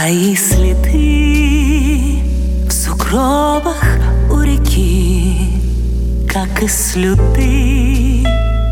Твои следы в сугробах у реки, как и слюды,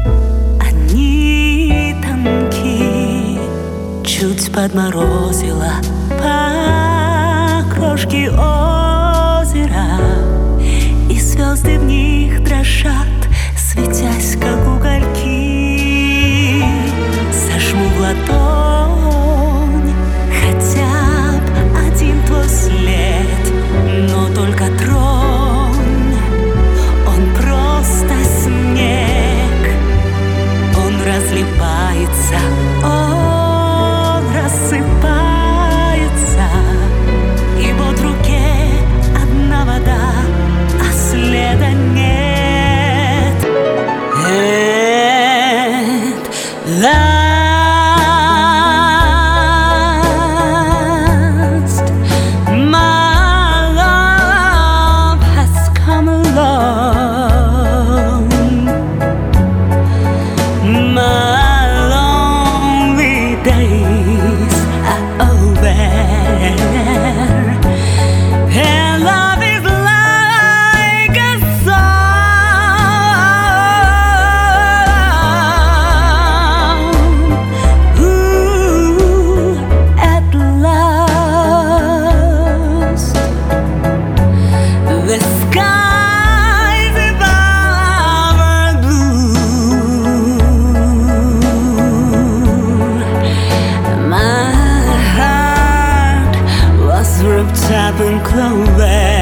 они тонки. Чуть подморозила по крошке озера, и звезды в них дрожат, светясь, как угольки. Сожму в ладонь хотя б один твой след, но только тронь, он просто снег. Он разлипается, он рассыпается, и вот в руке одна вода, а следа нет. Last, my love has come along. My lonely days are over, and love is like a song. Ooh, at last, the skies above are blue. My heart was wrapped up in clover.